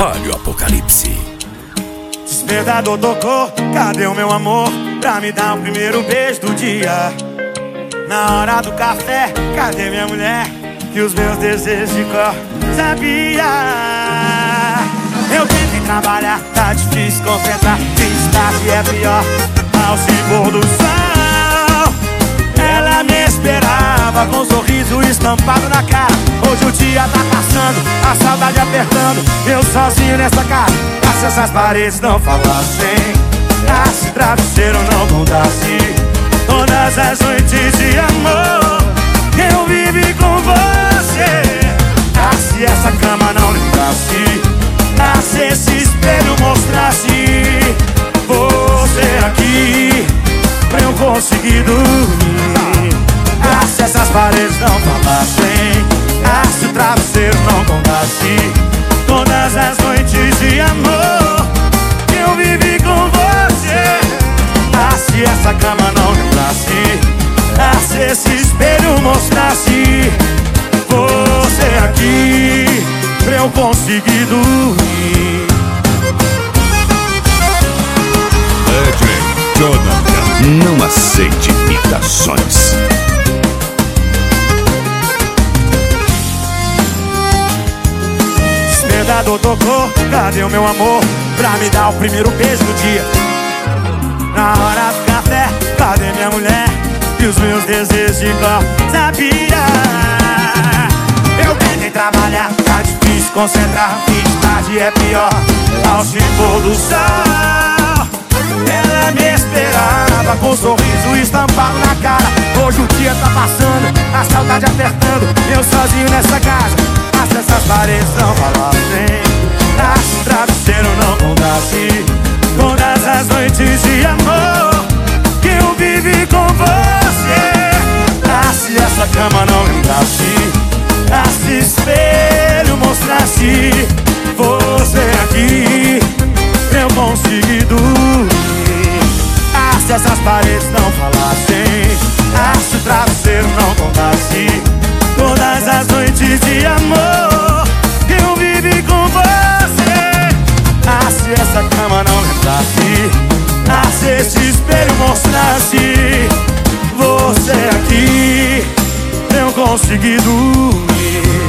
Trabalho Apocalipse. Despertador tocou, cadê o meu amor? Pra me dar o primeiro beijo do dia. Na hora do café, cadê minha mulher? Que os meus desejos de cor sabia. Eu tentei trabalhar, tá difícil concentrar. Fiz tarde é pior, ao se pôr do sol. Ela me esperava com um sorriso estampado na cara. Hoje o dia tá passando, a saudade apertando. Eu sozinho nessa casa, se essas paredes não falassem, se travesseiro não contasse todas as noites de amor que eu vivi com você. Se essa cama não lembrasse, se esse espelho mostrasse você aqui pra eu conseguir dormir. Se essas paredes não falassem, se o travesseiro não contasse todas as noites de amor que eu vivi com você. Se essa cama não lembrasse, se esse espelho mostrasse você aqui pra eu conseguir dormir. Jonathan, não aceite imitações. Despertador tocou, cadê o meu amor? Pra me dar o primeiro beijo do dia. Na hora do café, cadê minha mulher? E os meus desejos de cor sabia. Eu tentei trabalhar, tá difícil concentrar. Fiz tarde é pior, ao se pôr do sol. Ela me esperava com um sorriso estampado na cara. Hoje o dia tá passando, a saudade apertando. Eu sozinho nessa casa, se essas paredes não falassem, se o travesseiro não contasse todas as noites de amor que eu vivi com você. Se essa cama não lembrasse, se espelho mostrasse você aqui pra eu conseguir dormir. Se essas paredes não falassem, se o travesseiro não contasse todas as noites de amor que eu vivi com você. Se essa cama não lembrasse, se esse espelho mostrasse você aqui pra eu conseguir dormir.